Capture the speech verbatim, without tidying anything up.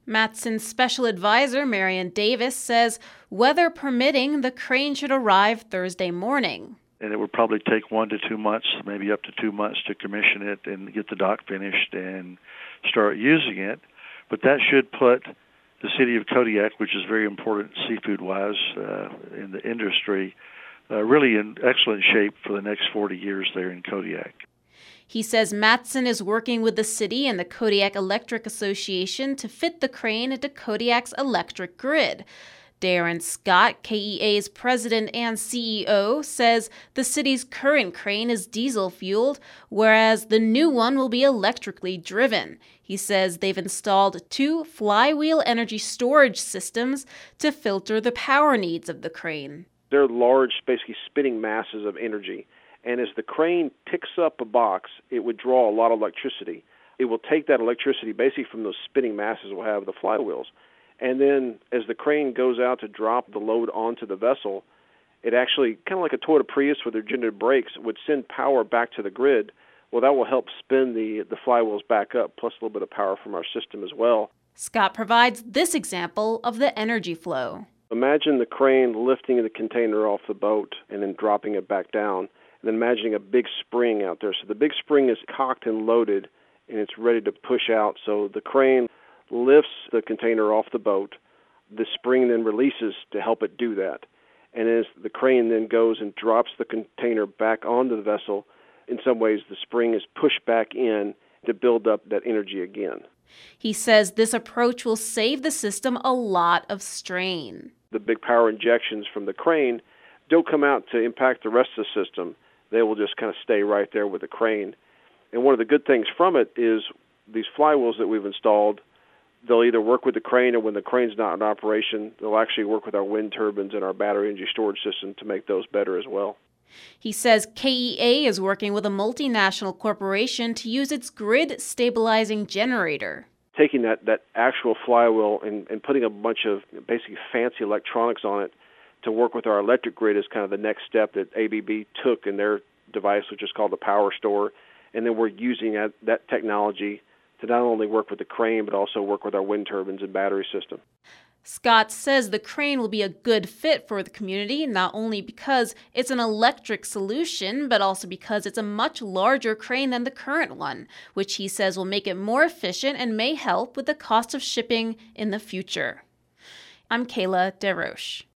Matson's special advisor, Marion Davis, says weather permitting, the crane should arrive Thursday morning. And it would probably take one to two months, maybe up to two months to commission it and get the dock finished and start using it. But that should put the city of Kodiak, which is very important seafood-wise uh, in the industry, uh, really in excellent shape for the next forty years there in Kodiak. He says Matson is working with the city and the Kodiak Electric Association to fit the crane into Kodiak's electric grid. Darren Scott, K E A's president and C E O, says the city's current crane is diesel-fueled, whereas the new one will be electrically driven. He says they've installed two flywheel energy storage systems to filter the power needs of the crane. They're large, basically spinning masses of energy. And as the crane picks up a box, it would draw a lot of electricity. It will take that electricity basically from those spinning masses we'll have, the flywheels. And then as the crane goes out to drop the load onto the vessel, it actually, kind of like a Toyota Prius with their generated brakes, would send power back to the grid. Well, that will help spin the, the flywheels back up, plus a little bit of power from our system as well. Scott provides this example of the energy flow. Imagine the crane lifting the container off the boat and then dropping it back down, and then imagining a big spring out there. So the big spring is cocked and loaded, and it's ready to push out. So the crane lifts the container off the boat. The spring then releases to help it do that. And as the crane then goes and drops the container back onto the vessel, in some ways the spring is pushed back in to build up that energy again. He says this approach will save the system a lot of strain. The big power injections from the crane don't come out to impact the rest of the system. They will just kind of stay right there with the crane. And one of the good things from it is these flywheels that we've installed, they'll either work with the crane, or when the crane's not in operation, they'll actually work with our wind turbines and our battery energy storage system to make those better as well. He says K E A is working with a multinational corporation to use its grid stabilizing generator. Taking that, that actual flywheel and, and putting a bunch of basically fancy electronics on it to work with our electric grid is kind of the next step that A B B took in their device, which is called the Power Store. And then we're using that, that technology to not only work with the crane, but also work with our wind turbines and battery system. Scott says the crane will be a good fit for the community, not only because it's an electric solution, but also because it's a much larger crane than the current one, which he says will make it more efficient and may help with the cost of shipping in the future. I'm Kayla DeRoche.